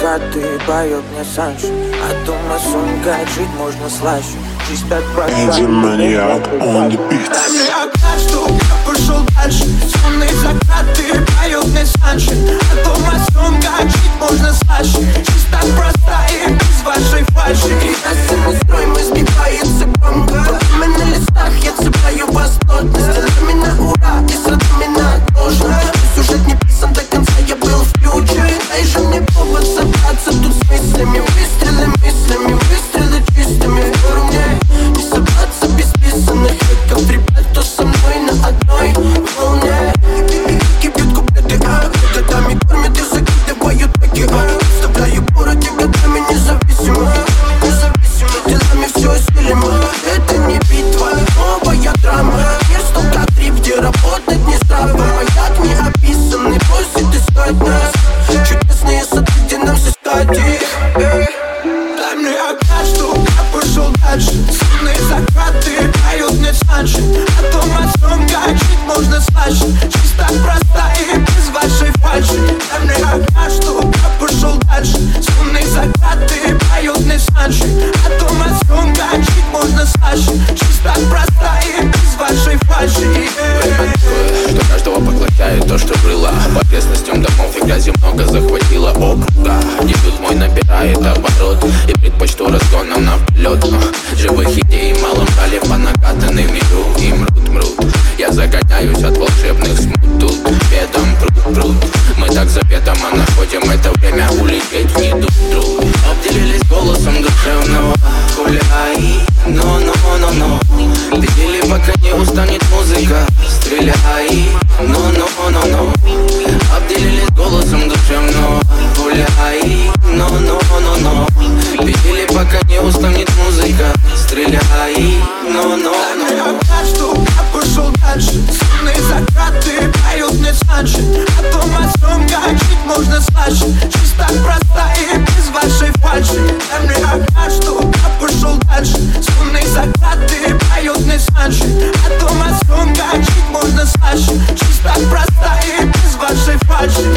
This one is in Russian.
закаты поет мне Саншин. От дома сон, как жить можно слаще. Жизнь так проста. on the beat. Дай мне окна, чтоб я пошел дальше. Сонные закаты поет мне Саншин. От дома сон, как жить можно слаще. Жизнь так проста и без вашей фальши. И нас мы строим, мы сбиваемся громко. Потом на листах я цепляю плотность. Для меня ура и с родными должно. Сюжет не писан до конца, я был включен. Дай же мне повод собраться тут с мыслями. Выстрелы мыслями, выстрелы чистыми. Веру мне не собраться без писанных треков. Ребят, кто со мной на одной волне. Кипят куплеты, годами кормят и закидывают паки. Вставляю в городе годами независимо. Делами все осилимо. Это не битва, новая драма. Мир столько трип, где работать не здраво. Маяк не описанный, просит искать нас. Чудесные сады, где нам сыскать их. Дай мне окна, чтоб я пошел дальше. Сонные закаты поют мне Саншин. О том, о том, как жить можно слаще. Жизнь так проста и без вашей фальши. Дай мне окна, чтоб я пошел дальше. Сонные закаты поют мне Саншин. О том, о том, как жить можно слаще. Жизнь так проста и без вашей фальши. Время такое, что каждого поглощает то, что было. По окрестностям домов и грязи много захватило округа. Дебют мой набирает оборот и предпочту разгоном на влет. Живых идей малым брали по накатанной миру. И мрут. Я загоняюсь от волшебных смут. Тут бедом пруд. Мы так заветом, а находим это время улететь в недуг. Обделились голосом душевного. Гуляй, но. Видели, пока не устанет музыка. Стреляй, но. Обделились голосом душевного. Гуляй, но. Видели, пока не устанет музыка. Стреляй, но. Чтоб я пошел дальше. Сонные закаты поют мне Саншин. О том, о том, как жить можно слаще. Жизнь так проста и без вашей фальши. Дай мне окна, чтоб я пошел дальше. Сонные закаты поют мне Саншин. О том, о том, как жить можно слаще. Жизнь так проста и без вашей фальши.